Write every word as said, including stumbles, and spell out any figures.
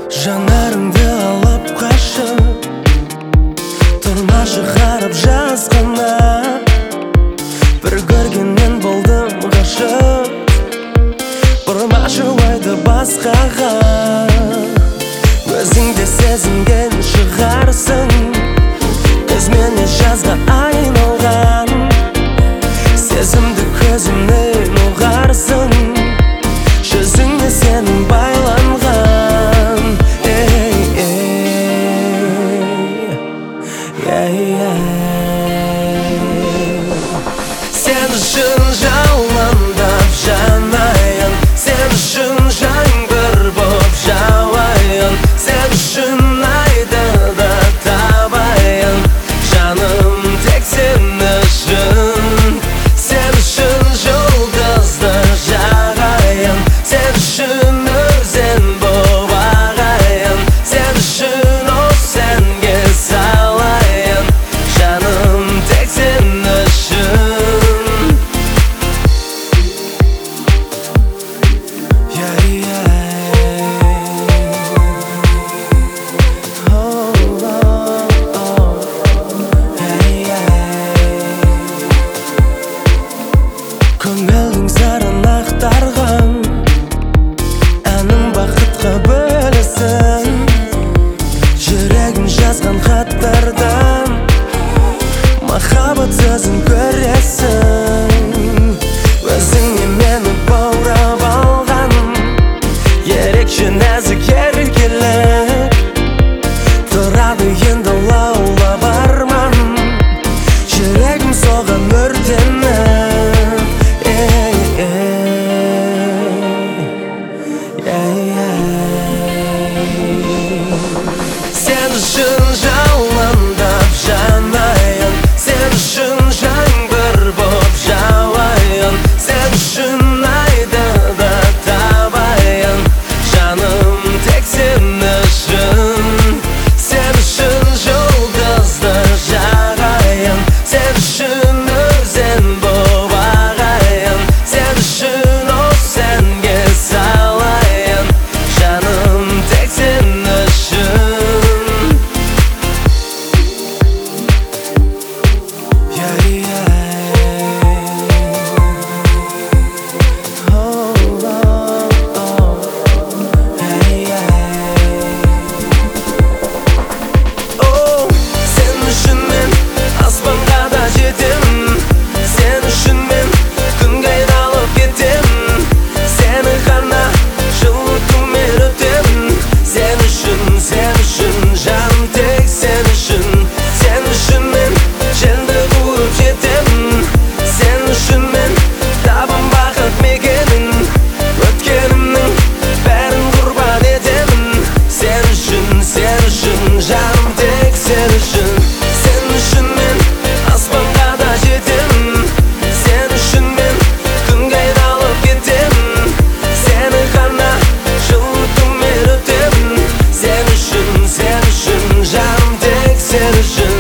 Жанарыңды алып қашып тұрмашы қарап жазғана, бір көргеннен болдым ғашық. Бұрмашы ойды басқаға, өзің де сезінген шығарсың. Өзмене жазға айналған сезімді көзімнен ұғарсың. Жүзіңе сенің байланған. Ей, ей, ей. Сен үшін жалындап жанайын, сен үшін жаңбыр боп жауайын, сен үшін айды да табайын, жаным тек сен үшін. Сен үшін жұлдызды жағайын, сен үшін өзен боп ағайын, сен үшін осенге салайын, жаным тек сен үшін. Көңілің зарын ақтарған әнің бақытқа бөлісін. Жүрегім жазған хаттардан махаббат сөзін көресің. Өзіңе мені баурап алған ерекше нәзік еркелік, тұрады енді лаулап арман, жүрегім соған өртеніп. Сен үшін жалындап жанайын, сен үшін жаңбыр боп жауайын, сен үшін айды да табайын, жаным тек сен үшін. Сен үшін жұлдызды жағайын, сен үшін өзен боп ағайын, сен үшін осенге салайын, жаным тек сен үшін. Sen